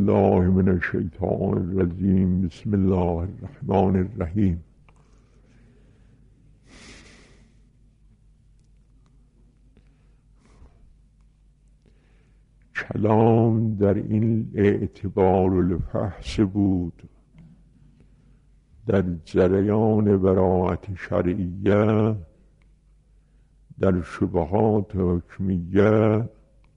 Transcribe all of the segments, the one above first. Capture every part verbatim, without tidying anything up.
بالله من الشیطان الرجیم. بسم الله الرحمن الرحیم. کلام در این اعتبار الفحص بود، در جریان براءت شرعیه، در شبهات حکمیه،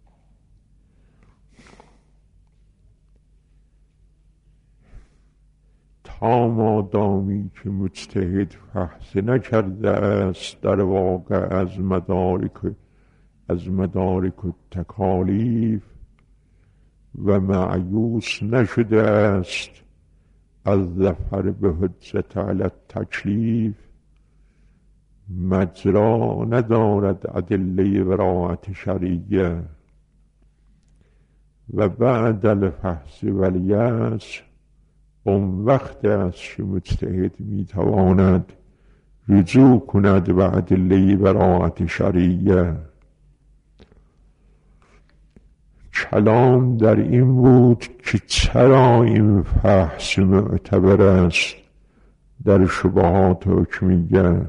تا مادامی که مجتهد فحص نکرده است در واقع از مدارک از مدارک و تکالیف و معیوس نشده است از ظفر به حجت علی التکلیف، مجرا ندارد ادله براءت شرعیه. و بعد الفحص و الیأس، اون وقت است که مجتهد میتواند رجوع کند به ادله براءت شرعیه. کلام در این بود که چرا این فحص معتبر است در شبهات حکمیه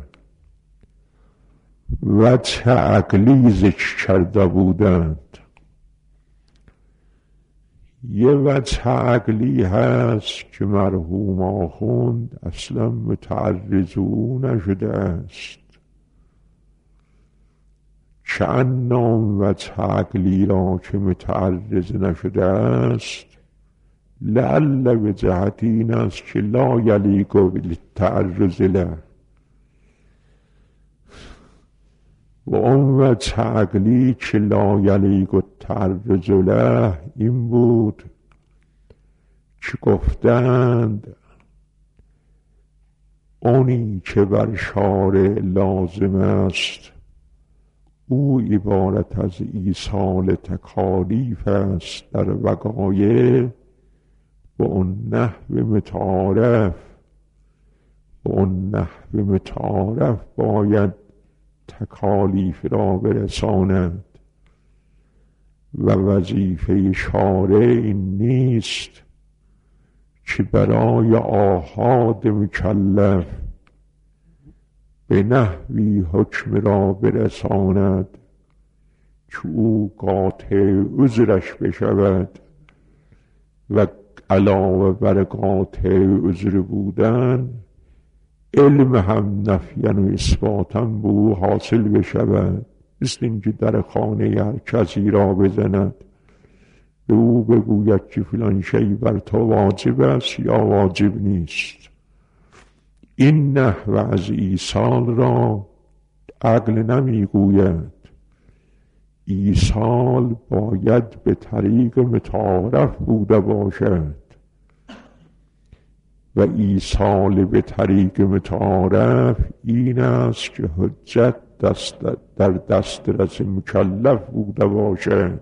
و چه عقلی ذکر کرده بودند. یه وجه عقلی هست که مرحوم آخوند اصلا متعرض او نشده است، که انام وجه عقلی را که متعرض نشده است لعل به جهت این است که لا یلیق بالتعرض له. و اون وجه عقلی که لا یلیق التعرض له این بود که گفتند اونی که بر شارع لازم است او عبارت از ایصال تکالیف است در وقایع، و اون نحو متعارف و اون نحو متعارف باید تکالیف را برساند و وظیفه شارع این نیست که برای آحاد مکلف به نحوی حکم را برساند که او قاطع عذرش بشود و علاوه بر قاطع عذر بودن علم هم نفیاً و اثباتاً به او حاصل بشود. مثل اینکه در خانه هر کسی را بزند، به او بگوید که فلان شی بر تو واجب است یا واجب نیست. این نحو از ایصال را عقل نمیگوید. ایصال باید به طریق متعارف بوده باشد و ایصال به طریق متعارف این است که حجت دست در دسترس مکلف بوده باشد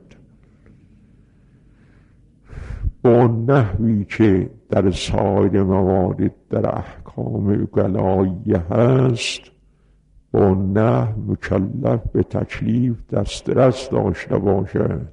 با نحوی که در سایر موارد در احکام گلاییه هست. با نحو مکلف به تکلیف دسترس داشته باشد.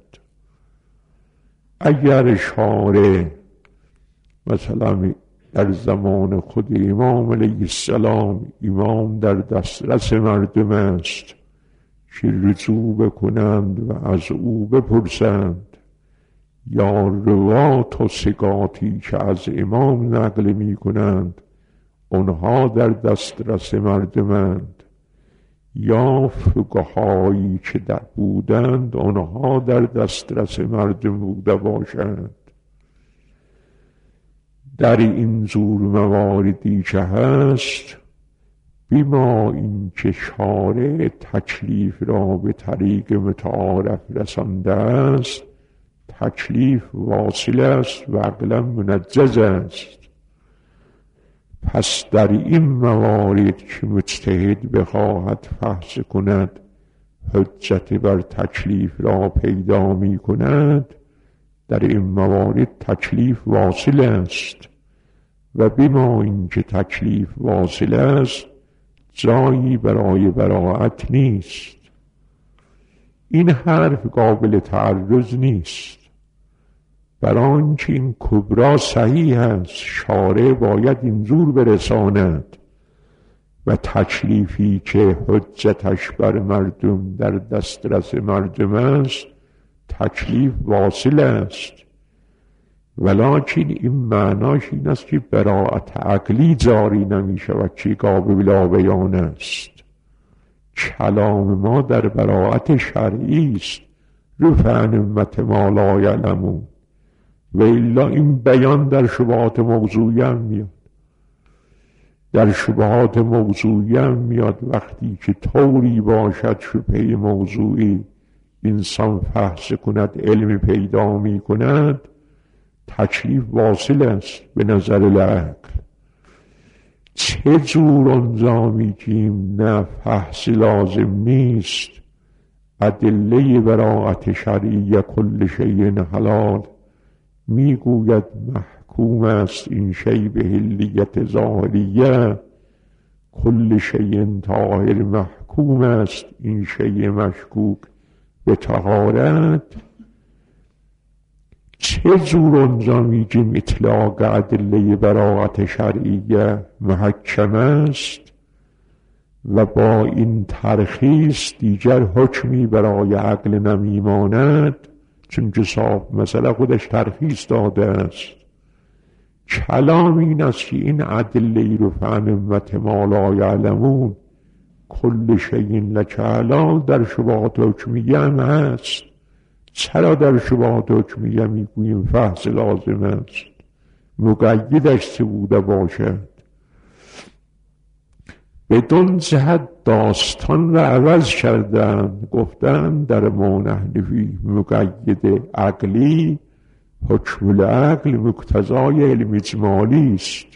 اگر شارع مثلا در زمان خود امام علیه السلام امام در دسترس مردم است که رجوع بکنند و از او بپرسند، یا روات و ثقاتی که از امام نقل می کنند اونها در دسترس مردمند، یا فقهایی که در بودند اونها در دسترس مردم بوده باشند. در این زور مواردی که هست، بیما این که شارع تکلیف را به طریق متعارف رسانده است، تکلیف واصل است و عقلا منجز است. پس در این موارد که مجتهد بخواهد فحص کند حجت بر تکلیف را پیدا می کند، در این موارد تکلیف واصل است و بما این که تکلیف واصل است جایی برای براءت نیست. این حرف قابل تعرض نیست، بران که این کبرا صحیح است شارع باید اینجور برساند و تکلیفی که حجتش بر مردم در دسترس مردم است تکلیف واصل است، ولکن این معناش این است که براءت عقلی جاری نمی شود که گاب بلا بیان است. کلام ما در براءت شرعی است، رفع عن امت ما لا یعلمون، و الا این بیان در شبهات موضوعی هم میاد. در شبهات موضوعی هم میاد وقتی که طوری باشد شبهه موضوعی انسان فحص کند علم پیدا می کند تکلیف واصل است به نظر العقل. چه جور آنجا میگیم نه فحص لازم نیست، ادله براءت شرعی کل شیء حلال میگوید محکوم است این شیء به حلیت ظاهریه، کل شیء طاهر محکوم است این شیء مشکوک به طهارت. چه جور آنجا میگیم اطلاق ادله براءت شرعیه محکم است و با این ترخیص دیگر حکمی برای عقل نمیماند، چون که صاحب مثلا خودش ترخیص داده است. کلام این است که این ادله رفع عن امت ما لا یعلمون کل شیء لک حلال در شبهات حکمیه هم هست. چرا در شبهات حکمیه میگوییم فحص لازم است؟ مقیدش چه بوده باشد؟ بدون جهت داستان را عوض کردن، گفتن در ما نحنفی مقید عقلی حکم العقل مقتضای علم اجمالی است،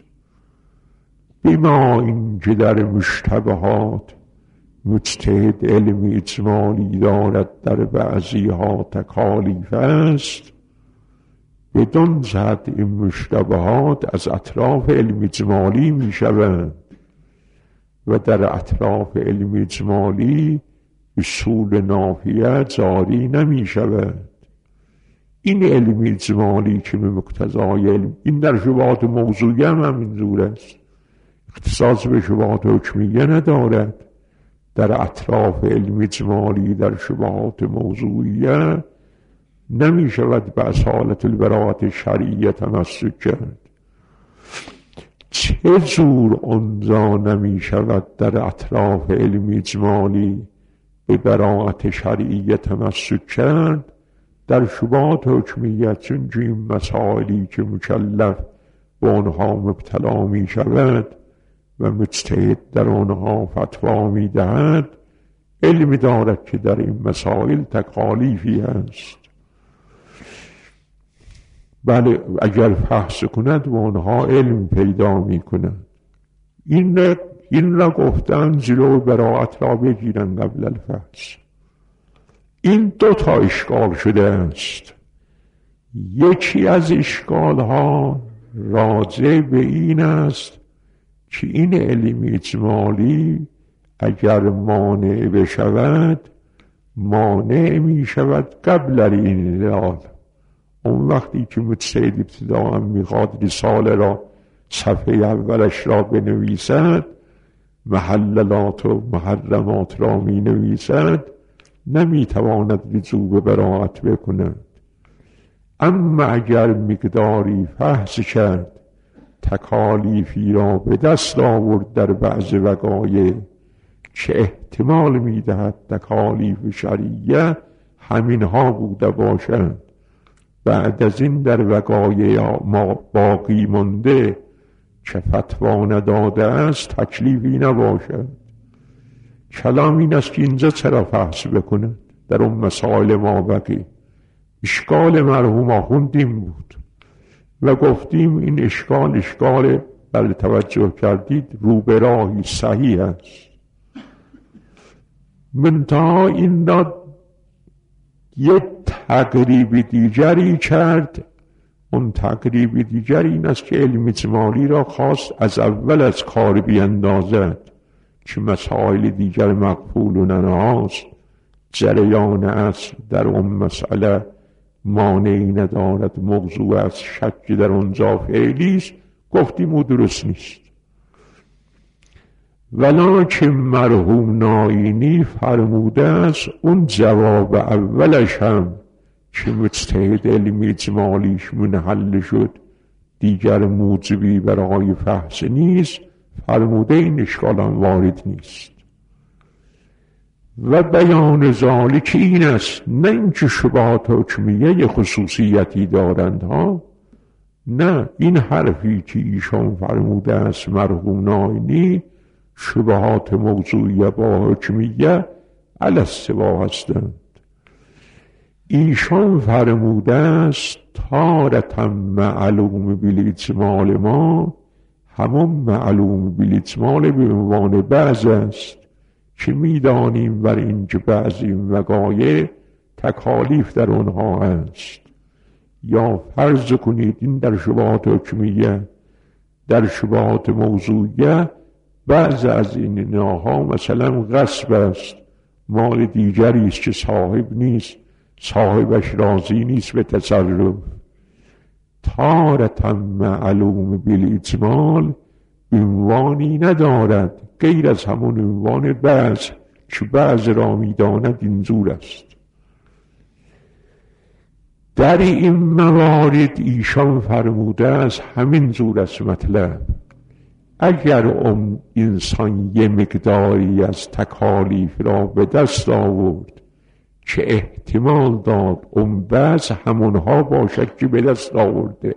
بما این که در مشتبهات مجتهد علم اجمالی دارد در بعضی ها تکالیف است. بدون جهت این مشتبهات از اطراف علم اجمالی می شوند و در اطراف علم اجمالی اصول نافیه جاری نمی شود. این علم اجمالی که به مقتضای علم، این در شبهات موضوعی هم همینجور است، اختصاص به شبهات حکمیه ندارد. در اطراف علم اجمالی در شبهات موضوعیه نمی شود به اصالت البراءت شرعیه تمسک کرد. چه جور آنجا نمی شود در اطراف علم اجمالی به براءت شرعیه تمسک کرد؟ در شبهات حکمیه، چون این مسائلی که مکلف به آنها مبتلا می شود و مجتهد در آنها فتوا می دهد، علم دارد که در این مسائل تکالیفی است. بله اگر فحص کند و آنها علم پیدا می کند. این را, این را گفتن جلو براءت را بگیرن قبل الفحص. این دو تا اشکال شده است. یکی از اشکال ها راجع به این است که این علم اجمالی اگر مانع بشود مانع می شود قبل این علال. اون وقتی که مجتهد ابتداء میخواد رساله را صفحه اولش را بنویسد، محللات و محرمات را می نویسد، نمی تواند رجوع به براءت بکند. اما اگر مقداری فحص کرد، تکالیفی را به دست آورد در بعض وقایع که احتمال می دهد تکالیف شرعیه همینها بوده باشند، بعد از این در وقایع ما باقی مانده که فتوا نداده است تکلیفی نباشد. کلام این است که اینجا چرا فحص بکنند در اون مسائل ما بقی. اشکال مرحوم آخوندیم بود و گفتیم این اشکال اشکال بله توجه کردید رو به راهی صحیح است. منتها این را یک تقریب دیگری کرد. اون تقریب دیگری این است که علم اجمالی را خواست از اول از کار بیندازد که مسائل دیگر مقبول و ننهاست. جریان اصل در اون مسئله مانعی ندارد موضوع از شک در اونجا فعلی است، گفتیم او درست نیست. ولکن مرحوم ناینی فرموده است اون جواب اولش هم که مجتهد علمی اجمالیش منحل شد دیگر موجبی برای فحص نیست، فرموده این اشکال هم وارد نیست. و بیان ذالک این است، نه اینکه شبهات حکمیه خصوصیتی دارند ها، نه، این حرفی که ایشان فرموده است مرحوم ناینی شبهات موضوعیه با حکمیه علی السوا هستند. ایشان فرموده است تارة معلوم بالاجمال ما، همون معلوم بالاجمال به عنوان بعض است که میدانیم بر اینکه بعضی وقایع تکالیف در آنها است. یا فرض کنید این در شبهات حکمیه، در شبهات موضوعیه بعض از این اینها مثلا غصب است، مال دیگری است که صاحب نیست، صاحبش راضی نیست به تصرف. تارة معلوم بالاجمال عنوانی ندارد غیر از همون عنوان بعض که بعض را میداند اینجور است. در این موارد ایشان فرموده است همین جور است مطلب. اگر اون انسان یه مقداری از تکالیف را به دست آورد که احتمال داد اون بعض همونها باشد که به دست آورده،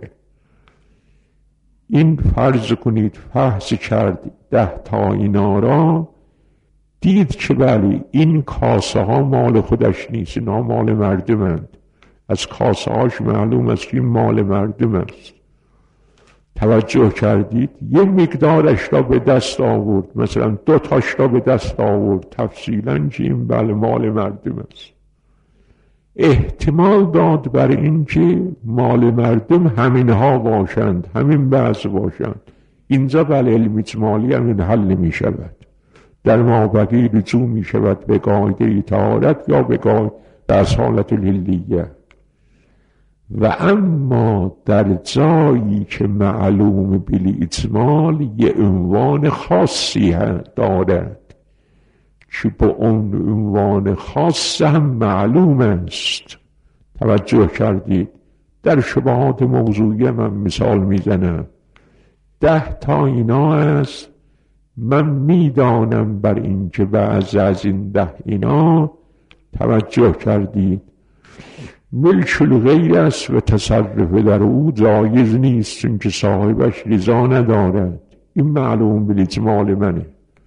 این فرض کنید فحص کرد ده تا اینا را، دید که بله این کاسه ها مال خودش نیست، اینا مال مردمند، از کاسه هاش معلوم است که این مال مردم است. توجه کردید یه مقدارش را به دست آورد، مثلا دو تاش را به دست آورد تفصیلا که این بله مال مردم است. احتمال داد بر این که مال مردم همینها باشند، همین بعض باشند. اینجا بله علم اجمالی همین حل می شود، در مابقی رجوع می شود به قاعده طهارت یا به قاعده اصالت الحلیه. و اما در جایی که معلوم بالاجمال یه عنوان خاصی دارد که با اون عنوان خاص هم معلوم است. توجه کردید در شبهات موضوعی من مثال میزنم، ده تا اینا است، من میدانم بر این که بعض از این ده اینا توجه کردید ملک الغیر است و تصرف در او جایز نیست چون که صاحبش رضا ندارد. این معلوم بالاجمال منه.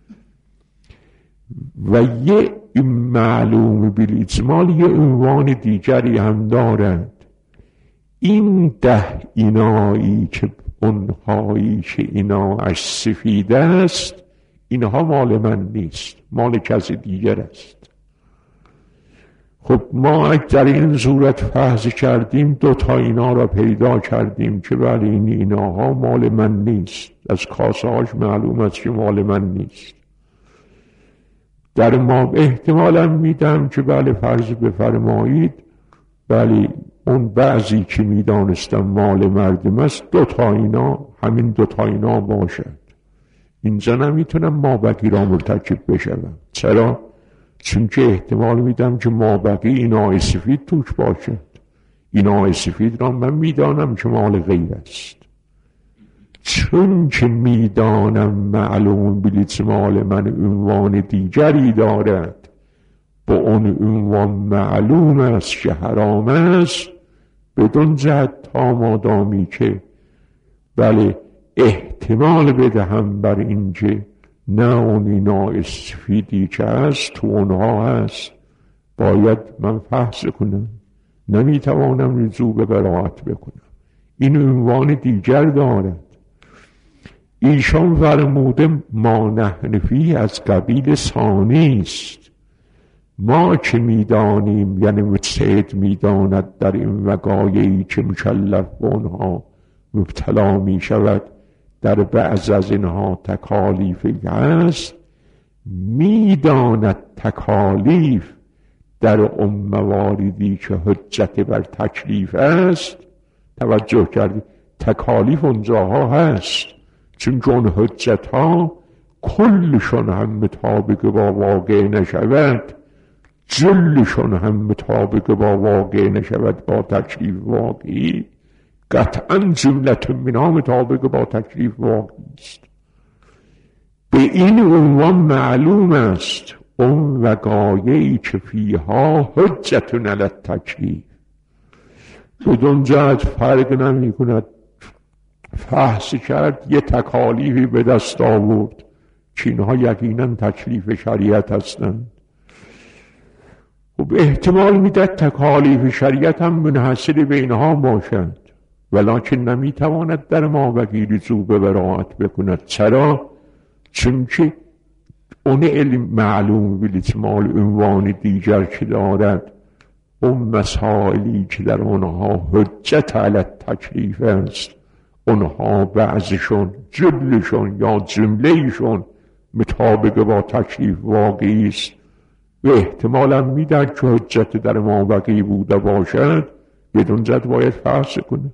و یه این معلوم بالاجمال یه عنوان دیگری هم دارد. این ده اینایی که اونهایی که اینا اش سفید است، اینها مال من نیست، مال کسی دیگر است. خب ما در این صورت فحص کردیم، دو تا اینا را پیدا کردیم که بله این ایناها مال من نیست، از کاسه هاش معلوم است که مال من نیست. در ما احتمالا میدم که بله فرض بفرمایید بله اون بعضی که میدانستم مال مردم است، دو تا اینا همین دو تا اینا باشد. اینجا نمیتونم مابقی را مرتکب بشم. چرا؟ چون که احتمال میدم که مابقی اینای سفید توش باشد. اینای سفید را من میدانم که مال غیر است. چون که میدانم معلوم بالاجمال من عنوان دیگری دارد، با اون عنوان معلوم است که حرام است، بدون جهت تا مادامی که بله احتمال بدهم بر این که نه اون اینا سفیدی که هست تو اونها هست، باید من فحص کنم، نمیتوانم رجوع به براءت بکنم. این عنوان دیگر دارد. ایشان فرموده ما نحنفی از قبیل ثانی است. ما که میدانیم یعنی مجتهد میداند در این وقایعی که مکلف به اونها مبتلا می شود، در بعض از اینها تکالیفی هست، میداند تکالیف در ام مواردی که حجت بر تکلیف است، توجه کردی تکالیف اونجاها هست، چون چون حجت ها کلشون هم مطابق با واقع نشود، جلشون هم مطابق با واقع نشود با تکلیف واقعی، قطعا جملت منها مطابق با تکلیف واقعی است. به این عنوان معلوم است اون وقایعی که فیها حجت علی التکلیف، بدون جهت فرق نمی کند فحص کرد یه تکالیفی به دست آورد که اینها یقینا تکلیف شریعت هستند. خب احتمال میده تکالیف شریعت هم منحصر به اینها باشند، ولکن نمیتواند در ما وکی رجوع به براءت بکند. چرا؟ چون که اون علم معلوم بالاجمال عنوان دیگر که دارد، اون مسائلی که در اونها حجت علی التکلیف است، اونها بعضشون جلشون یا جملهشون مطابق با تکلیف واقعی است و احتمالا میدن که حجت در ما واقعی بوده باشد، بدون جد باید فحص کند.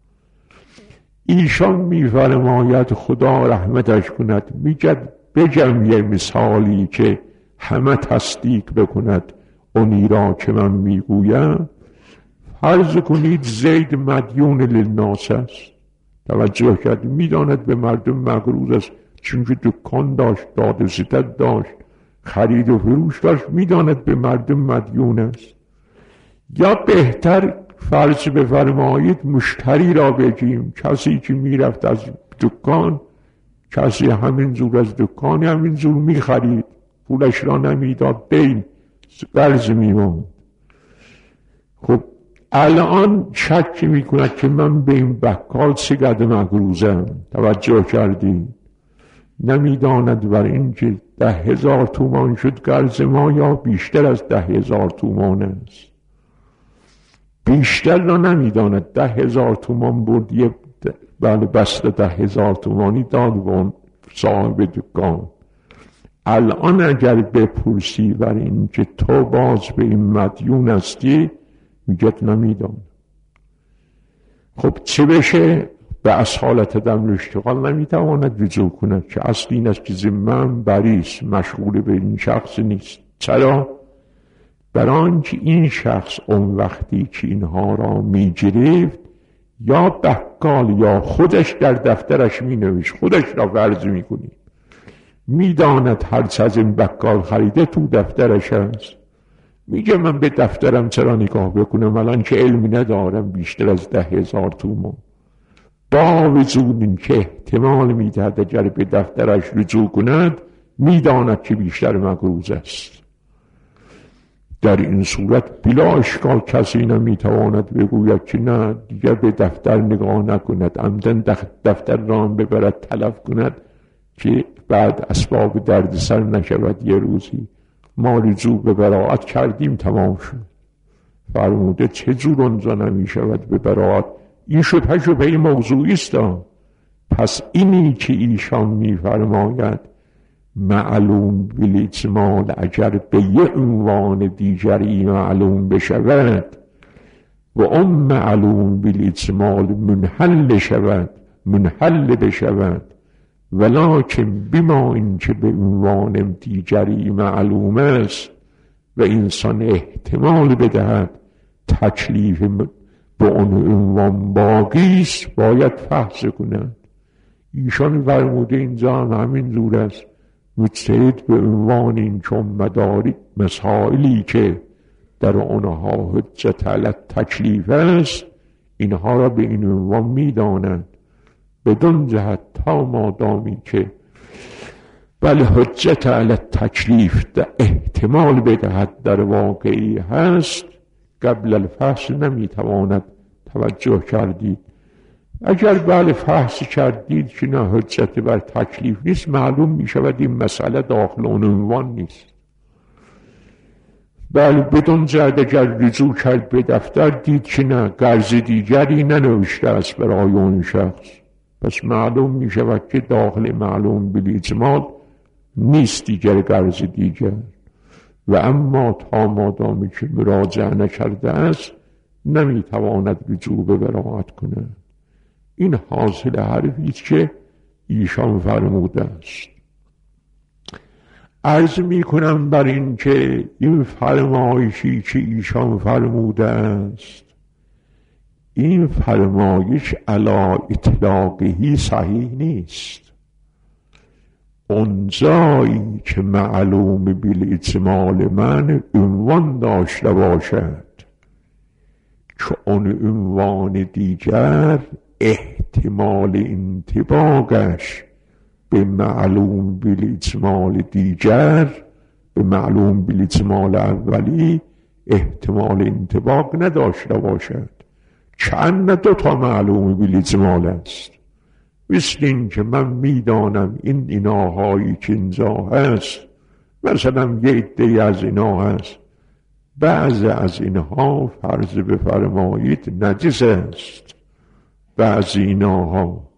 ایشان میفرماید خدا رحمتش کند، میگد بگم یه مثالی که همه تصدیق بکند اونی را که من میگویم. فرض کنید زید مدیون للناس است، توجه کرد میداند به مردم مقروض است، چون که دکان داشت، داد و ستد داشت، خرید و فروش داشت، میداند به مردم مدیون است. یا بهتر فرض بفرمایید مشتری را بگیم، کسی که میرفت از دکان، کسی همین زور از دکان همین زور میخرید، پولش را نمیداد، دین قرض میموند. خب الان شک میکند که من به این بکال چقدر مقروضم، توجه کردیم، نمیداند بر این که ده هزار تومان شد قرض ما یا بیشتر از ده هزار تومان است. بیشتر را نمیداند، ده هزار تومان بود، یه بله بسته ده هزار تومانی داد و صاحب دکان. الان اگر بپرسی بر این که تو باز به این مدیون هستی، میگت نمیدان. خب چه بشه؟ به اصالت دم اشتغال نمیتواند رجوع کند که اصل این است که ذمه‌ام بریست، مشغول به این شخص نیست. چرا؟ برای آنکه این شخص اون وقتی که اینها را میگرفت، یا بقال یا خودش در دفترش مینوشت، خودش را فرض میکنید، میداند هرچه از این بقال خریده تو دفترش هست، میگه من به دفترم چرا نگاه بکنم الان که علمی ندارم بیشتر از ده هزار تومان. با وجود این که احتمال میدهد اگر به دفترش رجوع کند، میداند که بیشتر مقروض است. در این صورت بلا اشکال کسی نمیتواند بگوید که نه دیگر به دفتر نگاه نکند، عمدن دفتر را هم ببرد تلف کند که بعد اسباب دردسر نشود. یه روزی ما رجوع به براءت کردیم تمام شد. فرموده چه جور اونجا نمیشود به براءت؟ این شبه شبه موضوعی است. پس اینی که ایشان میفرماید معلوم بالاجمال اگر به یه عنوان دیگری معلوم بشود و اون معلوم بالاجمال منحل شود، منحل بشود، ولکن بما این که به عنوان دیگری معلوم است و انسان احتمال بدهد تکلیف به اون عنوان باقی است، باید فحص کند. ایشان فرموده اینجا هم همین جور است. مجتهد به عنوان این چون مداری مسائلی که در آنها حجت علی تکلیف است، اینها را به این عنوان میدانند، بدون جهت تا مادامی که بله حجت علی تکلیف در احتمال بدهد در واقعی هست، قبل الفحص نمیتواند. توجه کردید؟ اگر بله فحص کردید که نه حجت بر تکلیف نیست، معلوم می شود این مسئله داخل اون عنوان نیست. بله بدون جهت اگر رجوع کرد به دفتر، دید که نه قرض دیگری ننوشته است برای اون شخص، پس معلوم می شود که داخل معلوم بالاجمال نیست دیگر قرض دیگر. و اما تا مادامی که مراجعه نکرده است نمیتواند رجوع به براءت کند. این حاصل حرفی است که ایشان فرموده است. عرض می کنم بر این که این فرمایشی که ایشان فرموده است، این فرمایش علی اطلاقی صحیح نیست. اون جایی که معلوم بالاجمال من عنوان داشته باشد که اون عنوان دیگر احتمال انطباقش به معلوم بالاجمال دیگر، به معلوم بالاجمال اولی احتمال انطباق نداشته باشد. چند دو تا معلوم بالاجمال است. مثل این که من میدانم این ایناهایی که اینجا هست، مثلا یه عده از اینا هست، بعض از اینها فرض بفرمایید نجس است، بعض ایناها،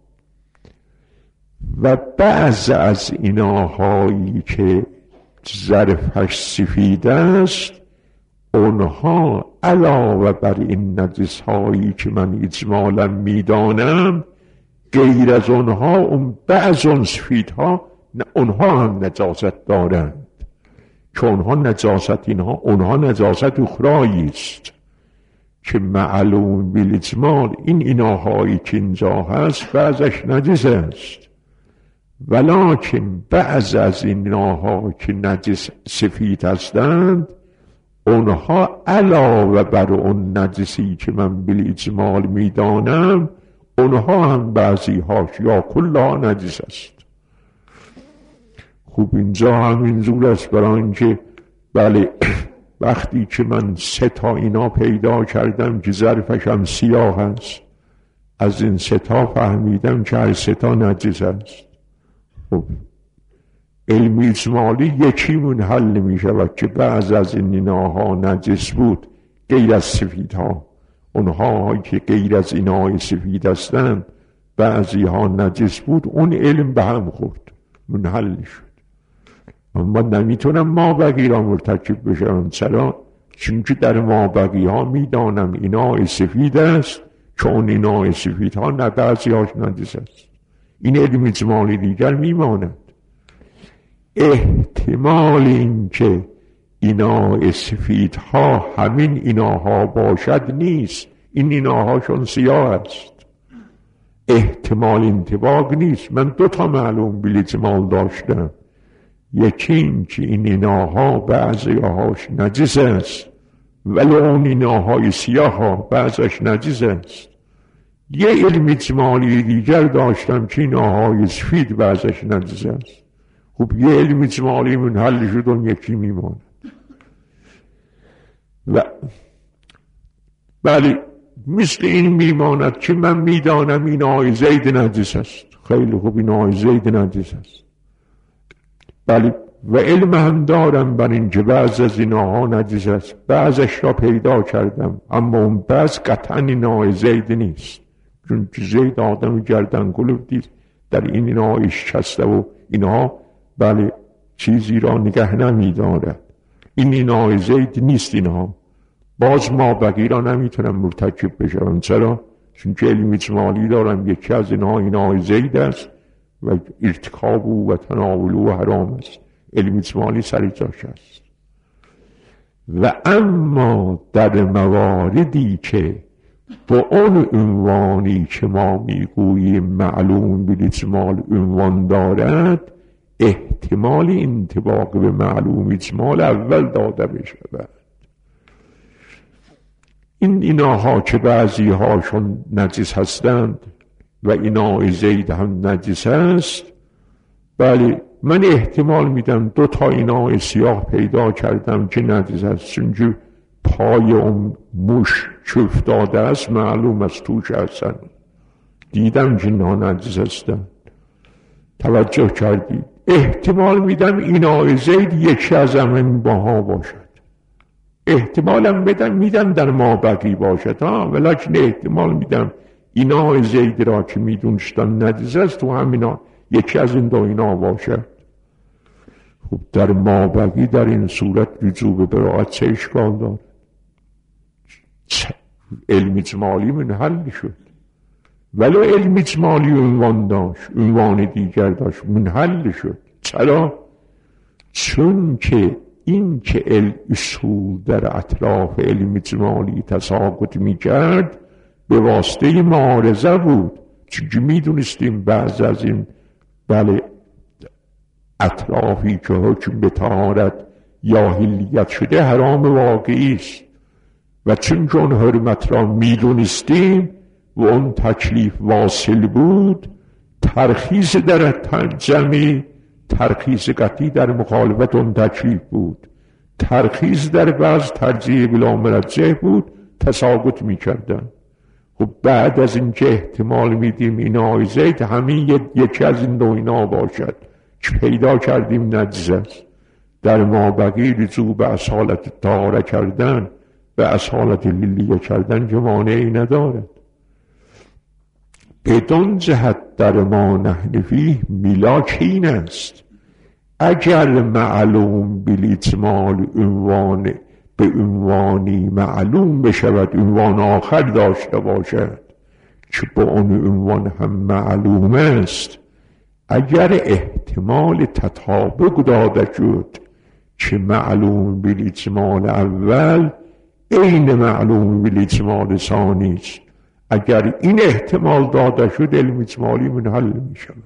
و بعض از ایناهایی که ظرفش سفید است اونها علاوه بر این نجس هایی که من اجمالا میدانم غیر از اونها اون بعض اون سفیدها اونها هم نجاست دارند، که اونها نجاست اینها اونها نجاست اخرایی است که معلوم بالاجمال این ایناهایی که اینجا هست بعضش نجس است، ولکن بعض از ایناها که نجس سفید هستند اونها علاوه بر اون نجسی که من بالاجمال میدانم اونها هم بعضی هاش یا کلها نجس است. خوب اینجا همینجور است، برای اینکه بله وقتی که من سه تا اینا پیدا کردم که ظرفش هم سیاه است، از این سه تا فهمیدم که هر سه تا نجس است. خب علم اجمالی یکی منحل نمی شود که بعض از این ایناها نجس بود غیر از سفیدها، اونها که غیر از اینهای سفید هستند بعضی ها نجس بود، اون علم به هم خورد منحل شد. اما نمیتونم ما بقی را مرتکب بشم. چرا؟ چون در ما بقی ها میدانم اینای سفید است، چون اینای سفید ها نه بعضی هاش نجس است. این علم اجمالی دیگر میماند. احتمال این که اینای سفید ها همین ایناها باشد نیست، این ایناهاشون سیاه است. احتمال انطباق نیست. من دو تا معلوم بالاجمال داشتم، یکی این که این ایناها بعضی هاش نجس است ولی اون ایناهای سیاه ها بعضش نجس است. یه علم اجمالی دیگر داشتم که ایناهای سفید بعضش نجس است. خب یه علم اجمالی منحل شد اون یکی میماند. و بله مثل این میماند که من میدانم این آی زید نجس است. خیلی خوب این آی زید نجس است. بله و علم هم دارم بر این که بعض از اینها نجس است، بعضش را پیدا کردم اما اون بعض قطعا این آی زید نیست، چون زید آدم گردن کلوف دید در این اینها شکسته و اینها بله چیزی را نگه نمی دارد. این اینها زید نیست. اینها باز ما بقی را نمیتونم مرتکب بشم. چرا؟ چون که علم اجمالی دارم یکی از اینها اینها زید است و ارتکاب و تناول و حرام است. علم اجمالی سر جاش است. و اما در مواردی که با اون عنوانی که ما میگوییم معلوم بالاجمال عنوان دارد احتمال انطباق به معلوم اجمال اول داده بشود. این ایناها که بعضی هاشون نجس هستند و اینای زید هم نجس است، بله من احتمال میدم دو تا اینای سیاه پیدا کردم که نجس است، چون پای اون موش چوف داده است معلوم است توش هستن، دیدم که اینا نجس هستن. توجه کردید؟ احتمال میدم اینای زید یکی از همین باها باشد. احتمالم بدم میدم در ما بقی باشد ها، ولیکن احتمال میدم اینای زید را که میدونستن نجس است تو همینا یکی از این دو اینا باشد. خب در مابقی در این صورت رجوع به براءت چه اشکال دارد؟ علم اجمالی منحل شد، ولی علم اجمالی عنوان داشت، عنوان دیگر داشت، منحل شد. چرا؟ چون که این که اصول در اطراف علم اجمالی تساقط می کرد به واسطه معارضه بود، چون می دونستیم بعض از این بله اطرافی که حکم به طهارت یا حلیت شده حرام واقعی است و چون اون حرمت را می دونستیم و اون تکلیف واصل بود، ترخیص در جمعی ترخیص قطعی در مخالفت اون تکلیف بود، ترخیص در بعض ترجیح بلا مرجح بود، تساقط می کردن. خب بعد از این که احتمال میدیم این آی زید همین یکی از این دو اینا باشد که پیدا کردیم نجس است، در مابقی رجوع به اصالت طهاره کردن به اصالت لیلیه کردن که مانعی ندارد. بدون جهت در ما نحن فیه میلاک این است اگر معلوم بالاجمال عنوان به عنوانی معلوم بشود عنوان آخر داشته باشد که با اون عنوان هم معلوم است، اگر احتمال تطابق داده شد که معلوم بالاجمال اول عین معلوم بالاجمال ثانی است، اگر این احتمال داده شد علم اجمالی منحل می شود.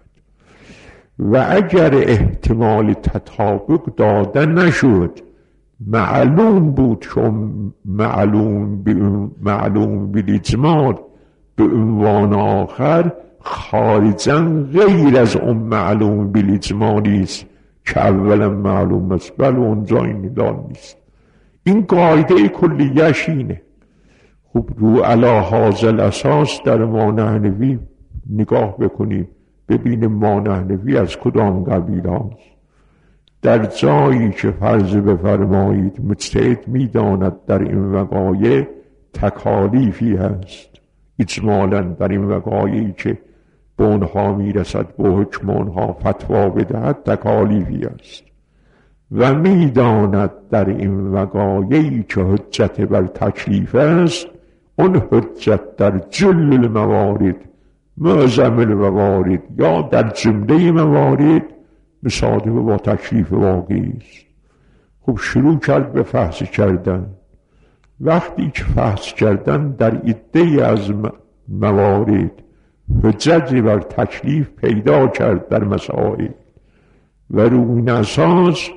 و اگر احتمال تطابق داده نشد، معلوم بود چون معلوم معلوم بالاجمال به عنوان آخر خارجا غیر از اون معلوم بالاجمالی است که اولا معلوم است، بل اونجا این دان نیست. این قاعده کلیه‌اش اینه. خب رو علی هذا الاساس در ما نحنوی نگاه بکنیم ببینیم ما نحنوی از کدام قبیل هاست. در جایی که فرض بفرمایید مجتهد میداند در این وقایع تکالیفی هست، اجمالا در این وقایعی که به اونها میرسد به حکم اونها فتوا بدهد تکالیفی است و میداند در این وقایعی که حجت بر تکلیف است، اون حجت در جل الموارد معظم الموارد یا در جمله موارد مصادف با تکلیف واقعی است. خب شروع کرد به فحص کردن. وقتی که فحص کردن در عده از موارد حجت بر تکلیف پیدا کرد در مسائل و روی این اساس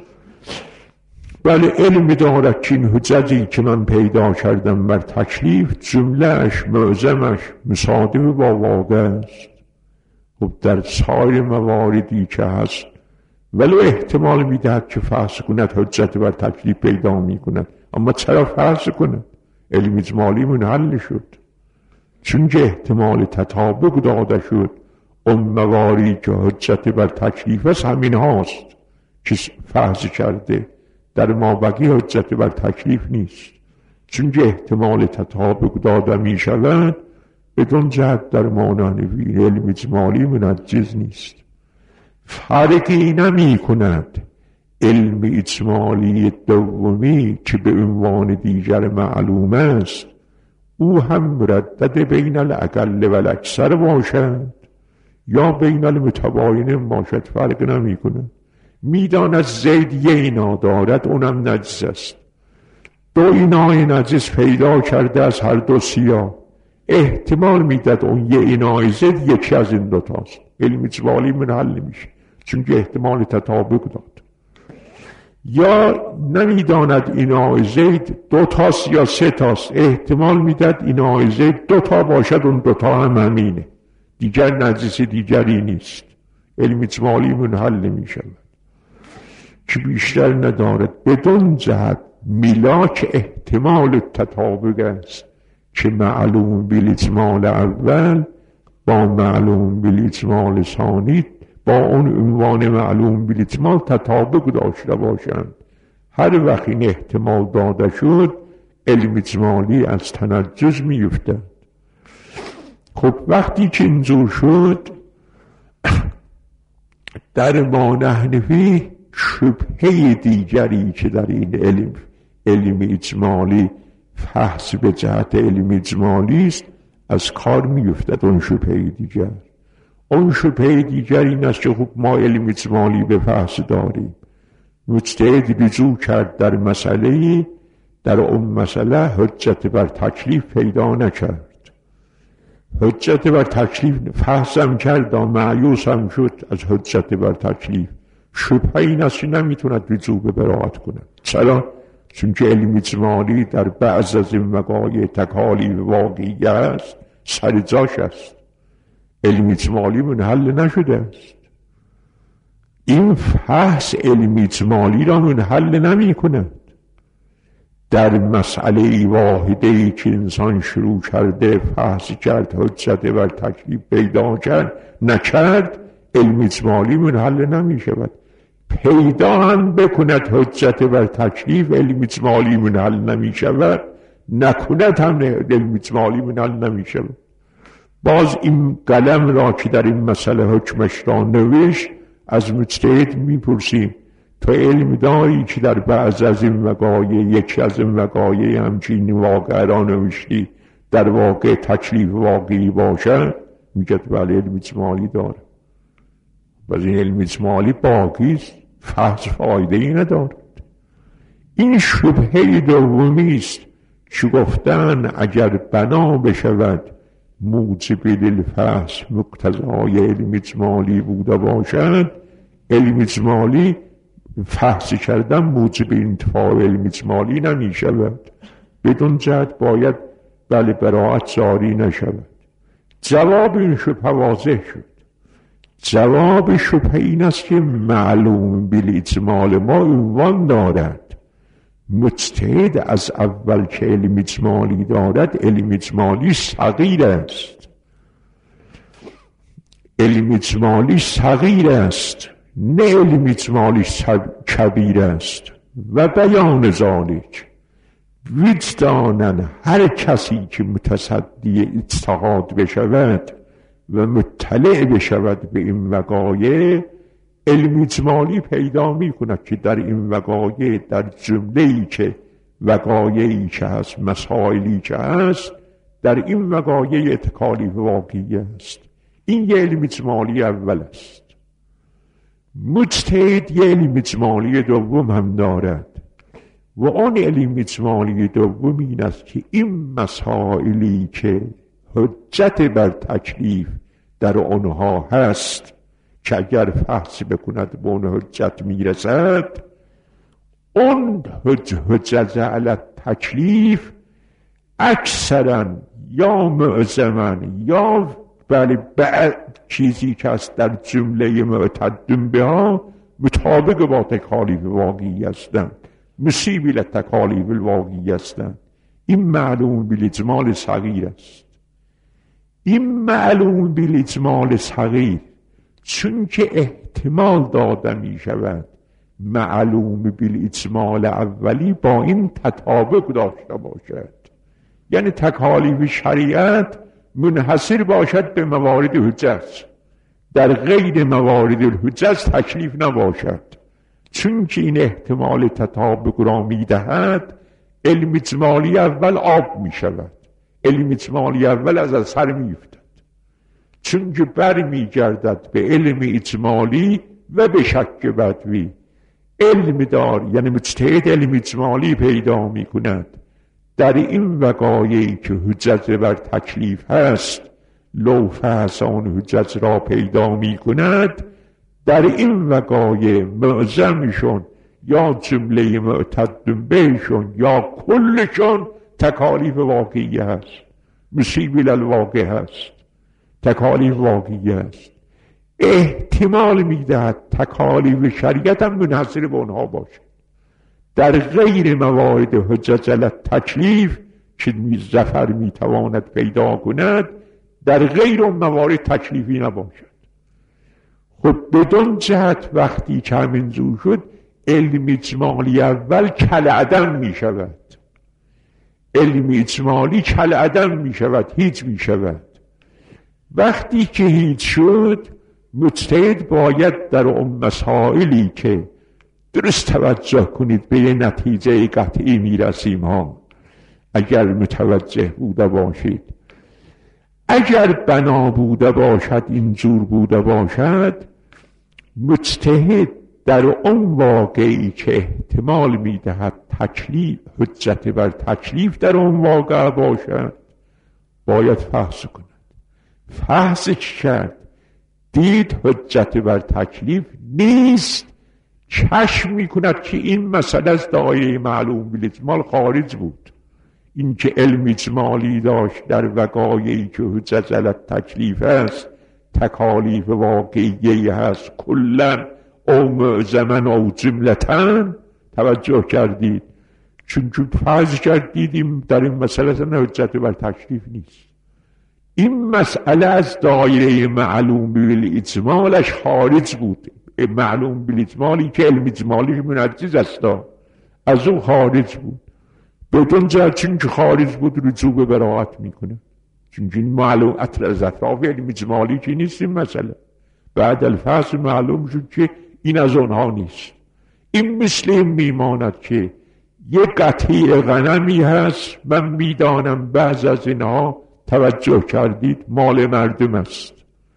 بله علم دارد که این حجتی که من پیدا کردم بر تکلیف جملهش معظمش مصادف با واقع است. خب در سایر مواردی که هست ولو احتمال میدهد که فحص کند حجت بر تکلیف پیدا میکند، اما چرا فحص کند؟ علم اجمالی منحل شد، چون که احتمال تطابق داده شد اون مواردی که حجت بر تکلیف است همین هاست که فحص کرده، در مابقی حجت بر تکلیف نیست، چون که احتمال تطابق داده می شود بدون جهت در مانعنوی علم اجمالی منجز نیست. فرقی نمی کند علم اجمالی دومی که به عنوان دیگر معلوم است او هم مردد بین الاقل و الاکثر باشد یا بین المتباین باشد، فرق نمی کند. میداند زید یه اینا دارد اونم نجس است، دو اینای نجس پیدا کرده از هر دو سیاه، احتمال میداد اون یه اینای زید یکی از این دوتاست، علم اجمالی منحل میشه چون که احتمال تطابق داد. یا نمیداند اینای زید دو تاست یا سه تاست، احتمال میداد اینای زید دو تا باشد اون دوتا هم همینه، دیگر نجس دیگری نیست، علم اجمالی منحل نمیشه که بیشتر ندارد. بدون جهت میلاک احتمال تطابق است که معلوم بالاجمال اول با معلوم بالاجمال ثانی با اون عنوان معلوم بالاجمال تطابق داشته باشند. هر وقت این احتمال داده شد علم اجمالی از تنجز میفتد. خب وقتی که اینجور شد در ما نحنفی شبهه دیگری که در این علم علم اجمالی فحص به جهت علم اجمالی است از کار میافتد. اون شبهه دیگر اون شبهه دیگر این است که خب ما علم اجمالی به فحص داریم. مجتهد رجوع کرد در مسئله، در اون مسئله حجت بر تکلیف پیدا نکرد، حجت بر تکلیف فحصم کرد و مایوس هم شد از حجت بر تکلیف. شبهه این است که نمیتوند رجوع به براءت کند. چرا؟ چون که علم اجمالی در بعض از این وقایع تکالیف واقعی است، سر جاش است، علم اجمالی منحل نشده است. این فحص علم اجمالی را منحل نمی کند. در مسئله واحده‌ای که انسان شروع کرده فحص کرد، حجت بر تکلیف پیدا کرد نکرد، علم اجمالی منحل نمی شود. پیدا هم بکند حجت بر تکلیف، علم اجمالی منحل نمی شود، نکند هم علم اجمالی منحل نمی شود. باز این قلم را که در این مسئله حکمش را نوشت از مجتهد میپرسیم تو علم داری که در بعض از این وقایع، یکی از این وقایع همچین واقع را نوشتی در واقع تکلیف واقعی باشد؟ میگه بله علم اجمالی داره. باز این علم اجمالی باقی است، فحص فایده ای ندارد. این شبهه دومی است که گفتن اگر بنا بشود موجب للفحص مقتضای علم اجمالی بوده باشد، علم اجمالی فحص کردن موجب انتفاع علم اجمالی نمی شود. بدون جهت باید بله براءت جاری نشود. جواب این شبهه واضح شد. جواب شبهه این است که معلوم بالاجمال ما عنوان دارد. مجتهد از اول که علم اجمالی دارد، علم اجمالی صغیر است، علم اجمالی صغیر است، نه علم اجمالی کبیر است. و بیان ذالک وجدانن هر کسی که متصدی اجتهاد بشود و مطلع بشود به این وقایع، علم اجمالی پیدا می کند که در این وقایع، در جمله‌ای که وقایعی که هست، مسائلی که هست، در این وقایع تکالیف واقعی است. این یه علم اجمالی اول است. مجتهد یه علم اجمالی دوم هم دارد و اون علم اجمالی دوم این است که این مسائلی که حجت بر تکلیف در آنها هست که اگر فحص بکند به اون حجت میرسد، اون حجت علی تکلیف اکثرا یا معظمن یا بله بعد چیزی که است در جمله معتدم بها مطابق با تکالیف واقعی هستند، مصیب لتکالیف الواقعی هستند. این معلوم بالاجمال صغیر است. این معلوم بالاجمال صغیر چون که احتمال داده می شود معلوم بالاجمال اولی با این تطابق داشته باشد، یعنی تکالیف شریعت منحصر باشد به موارد حجت، در غیر موارد الحجت تکلیف نباشد. چون که این احتمال تطابق را می دهد، علم اجمالی اول آب می شود، علم اجمالی اول از اثر می افتد، چون که بر می گردد به علم اجمالی و به شک بدوی. علم دار یعنی مجتهد علم اجمالی پیدا می کند در این وقایعی که حجت بر تکلیف هست، لو فحص آن حجت را پیدا می کند. در این وقایع معظمشون یا جمله معتدم بهشون یا کلشون تکالیف واقعی هست، مصیب الواقع هست، تکالیف واقعی هست. احتمال میدهد تکالیف شریعت هم منحصر به اونها باشد، در غیر موارد حجت علی تکلیف که ظفر میتواند پیدا کند، در غیر اون موارد تکلیفی نباشد. خب بدون جهت وقتی که همین زور شد، علم اجمالی اول کالعدم می شود، علم اجمالی کالعدم می شود، هیچ می شود. وقتی که هیچ شد، مجتهد باید در اون مسائلی که درست توجه کنید به یه نتیجه قطعی میرسیم ها اگر متوجه بوده باشید. اگر بنا بوده باشد، اینجور بوده باشد، مجتهد در اون واقعی که احتمال میدهد تکلیف حجت بر تکلیف در اون واقع باشد باید فحص کند. فحص کرد، دید حجت بر تکلیف نیست، چشم میکند که این مسئله از دایره معلوم بالاجمال خارج بود. این که علم اجمالی داشت در وقایعی که حجت علی تکلیف است، تکالیف واقعی هست کلن او معظمن او جملتن. توجه کردید؟ چون چون فرض کردیدیم در این مسئله حجت بر تکلیف نیست. این مسئله از دایره معلوم بالاجمالش خارج بود. معلوم بالاجمالی که علم اجمالیش منجز است از اون خارج بود. بدون جهت چون که خارج بود رجوع به براءت میکنه، چون این معلوم از اطراف علم اجمالی که نیست. این مسئله بعد الفحص معلوم شد که این از اونها نیست. این مثل این میماند که یک قطعه غنمی هست، من میدانم بعض از اینها، توجه کردید، مال مردم است،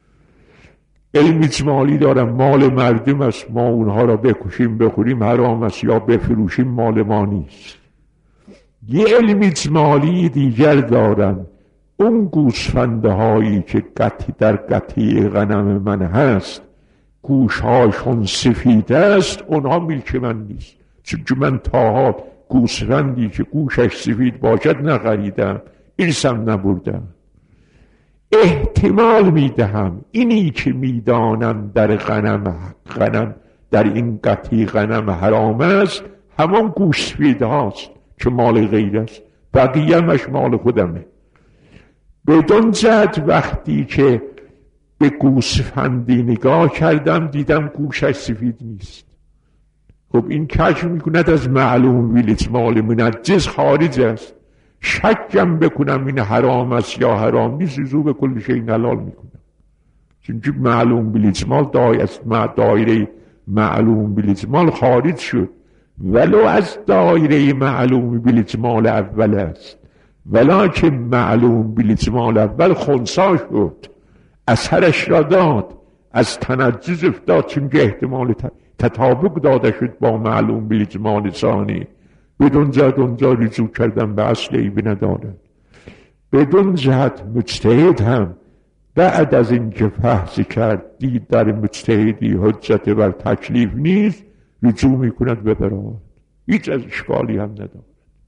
علم اجمالی دارم، مال مردم است، ما اونها را بکشیم بخوریم حرام است یا بفروشیم مال ما نیست. یه علم اجمالی دیگر دارم، اون گوسفنده هایی که قطعی در قطعه غنم من هست گوشهاشون سفید است، اونها ملک من نیست، چون من تاها گوسفندی که گوشش سفید باشد نخریدم، ارثم نبردم. احتمال میدهم اینی که میدانم در غنم غنم در این قطعه غنم حرام است همان گوش سفید هاست که مال غیر است، بقیه همش مال خودمه. بدون جهت وقتی که به گوسفندی نگاه کردم دیدم گوشش سفید نیست، خب این کشف میکند از معلوم بالاجمال منجز خارج است. شکم بکنم این حرام است یا حرام نیست، رجوع به کل شیء حلال میکنم، چون معلوم بالاجمال دایره معلوم بالاجمال خارج شد. ولو از دایره معلوم بالاجمال اول است، ولکن معلوم بالاجمال اول خنثی شد، اثرش را داد، از تنجز افتاد، چون که احتمال تطابق داده شد با معلوم بالاجمال ثانی. بدون جهت اونجا رجوع کردن به اصل عیب ندارد. بدون جهت مجتهد هم بعد از اینکه فحص کرد دید در مجتهدی حجت بر تکلیف نیست، رجوع میکند به براءت، هیچ از اشکالی هم ندارد.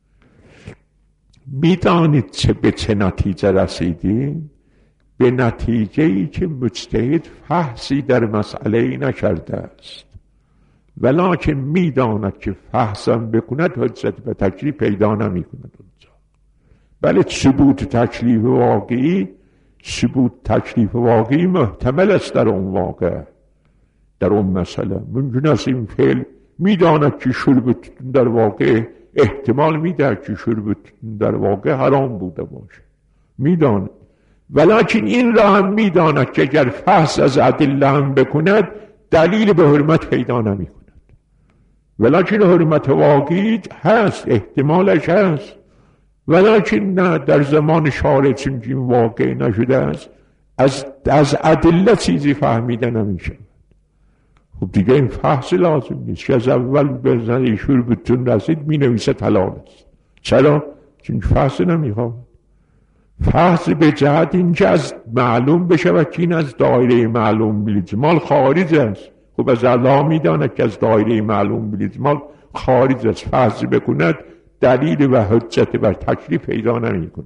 میدانید چه به چه نتیجه رسیدیم؟ به نتیجه ای که مجتهد فحصی در مسئله نکرده است، ولکن میداند که فحصم بکند حجت به تکلیف پیدا نمی کند اونجا. بله ثبوت تکلیف واقعی ثبوت تکلیف واقعی محتمل است در اون واقع، در اون مسئله ممکن است این فعل میداند که شرب در واقع احتمال میده که شرب در واقع حرام بوده باشه، میداند، ولکن این را هم میداند که اگر فحص از ادله هم بکند دلیل به حرمت پیدا نمی کند. ولکن حرمت واقعی هست، احتمالش هست، ولکن نه در زمان شارع چون این واقع نشده است، از از ادله چیزی فهمیده نمیشه. خب دیگه این فحص لازم نیست که از اول به زن شربتون رسید می نویسه حلال است. چرا؟ چون فحص نمیخواد. فحص به جهت اینکه از معلوم بشه و که این از دایره معلوم بالاجمال خارج است. خب از الله میدانه که از دایره معلوم بالاجمال خارج است، فحص بکند دلیل و حجت بر تکلیف پیدا نمی کند.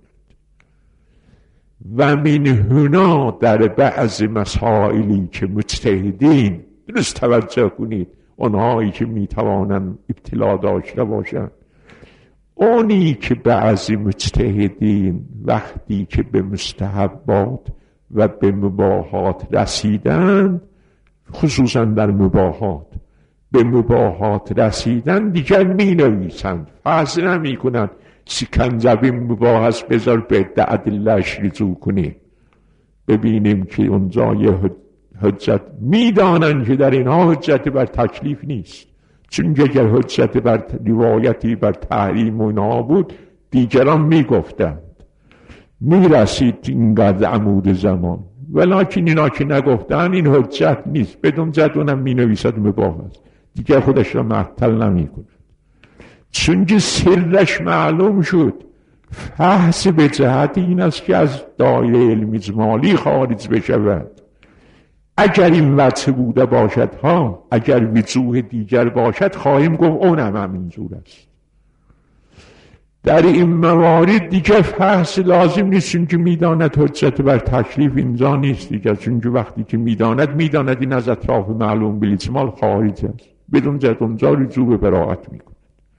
و من هنا در بعض مسائلی که مجتهدین، درست توجه کنید، اونهایی که میتوانند ابتلا داشته باشند، اونی که بعضی مجتهدین وقتی که به مستحبات و به مباحات رسیدند، خصوصا در مباحات به مباحات رسیدن دیگر می نویسند، فحص نمی کنند سکنجبین مباح است بذار به ادله‌اش رجوع کنیم ببینیم که اونجا یه حجت، میدانند که در اینها حجت بر تکلیف نیست، چون اگر حجت بر روایتی بر تحریم و اینا بود دیگران میگفتند، میرسید اینقدر عمود زمان. ولیکن اینا که نگفتن این حجت نیست، بدون زد اونم مینویسد مباح است، دیگر خودش را معطل نمیکنه. چون که سرش معلوم شد. فحص به جهت این است که از دایره علم اجمالی خارج بشود. اگر این وجه بوده باشد ها، اگر وجوه دیگر باشد خواهیم گفت اونم همینجور است. در این موارد دیگر فحص لازم نیست، چون که میداند حجت بر تکلیف اینجا نیست دیگر، چون که وقتی که میداند میداند این از اطراف معلوم بالاجمال خارج است، بدون جد اونجا رجوع به براءت میکند.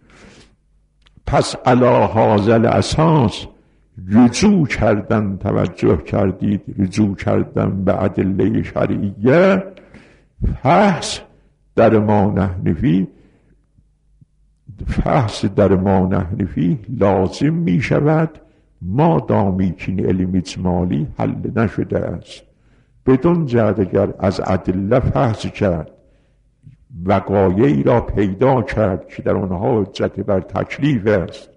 پس علی هذا الاساس رجوع کردن، توجه کردید، رجوع کردن به ادله شرعیه، فحص در ما نحنفی فحص در ما نحنفی لازم می شود ما دامی که این علم اجمالی حل نشده است. بدون جهت اگر از ادله فحص کرد، وقایعی را پیدا کرد که در آنها حجت بر تکلیف است،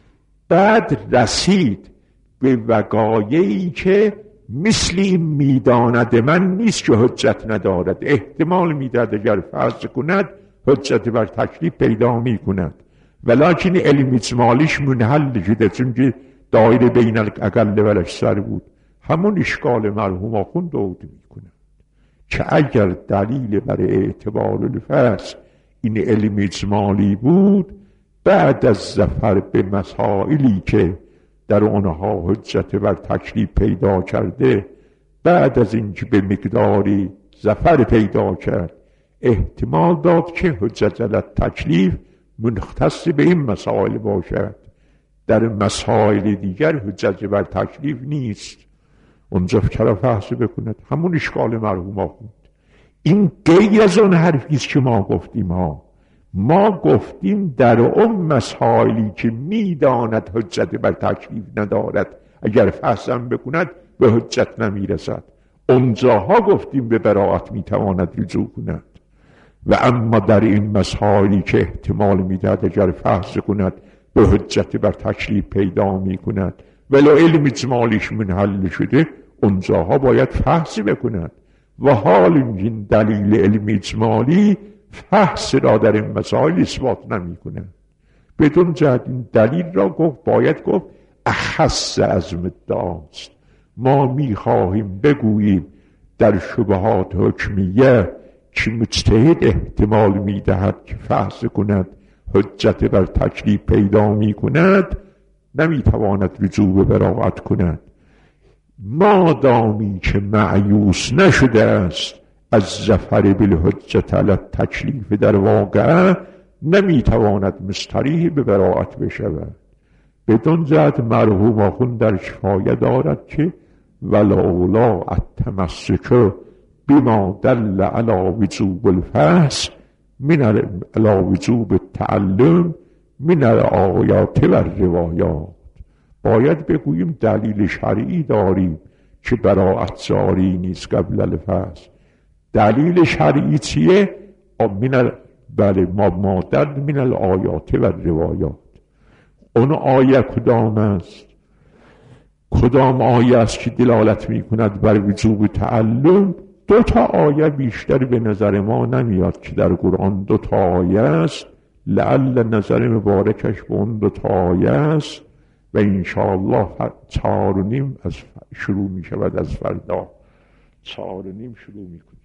بعد رسید به وقایعی که مثلی میداند من نیست که حجت ندارد، احتمال میدهد اگر فرض کند حجت بر تکلیف پیدا میکند، ولیکن علم اجمالیش منحل شده، چون که دایره بین الاقل و الاکثر بود. همون اشکال مرحوم آخوند دود میکند که اگر دلیل برای اعتبار الفحص این علم اجمالی بود، بعد از ظفر به مسائلی که در آنها حجت بر تکلیف پیدا کرده، بعد از اینکه به مقداری ظفر پیدا کرد، احتمال داد که حجت بر تکلیف مختص به این مسائل باشد، در مسائل دیگر حجت بر تکلیف نیست. اونجا چرا فحص بکند؟ همون اشکال مرحوم آخوند. این غیر از اون حرفیست که ما گفتیم ها. ما گفتیم در اون مسائلی که میداند حجت بر تکلیف ندارد، اگر فحصم بکند به حجت نمیرسد، اونجاها گفتیم به براءت میتواند رجوع کند. و اما در این مسائلی که احتمال میدهد اگر فحص کند به حجت بر تکلیف پیدا میکند ولو علم اجمالیش منحل شده، اونجاها باید فحص بکند. و حال این دلیل علم اجمالی فحص را در این مسائل اثبات نمی کند. بدون جهت این دلیل را گفت باید گفت اخص از مدعاست. ما می خواهیم بگوییم در شبهات حکمیه که مجتهد احتمال می دهد که فحص کند حجت بر تکلیف پیدا می کند، نمی تواند رجوع به براءت کند. ما دامی که معیوس نشده است از ظفر بالحجت علی تکلیف در واقع، نمی تواند مستریح به براءت بشود. بدون جهت مرحوم آخوند در شفایه دارد که ولولا التمسک بما دل علی وجوب الفحص من علی وجوب التعلم من الآیات و الروایات. باید بگوییم دلیل شرعی داریم که براءت جاری نیست قبل الفحص. دلیل شرعی چیه؟ من بله ما مادر من الآیات و الروایات. اون آیه کدام است؟ کدام آیه است که دلالت می کند بر وجوب تعلم؟ دو تا آیه بیشتر به نظر ما نمیاد که در قرآن دو تا آیه است. لعل نظر مبارکش به اون دو تا آیه است و انشاءالله چهار و نیم از شروع می شود، از فردا چهار و نیم شروع می کنیم.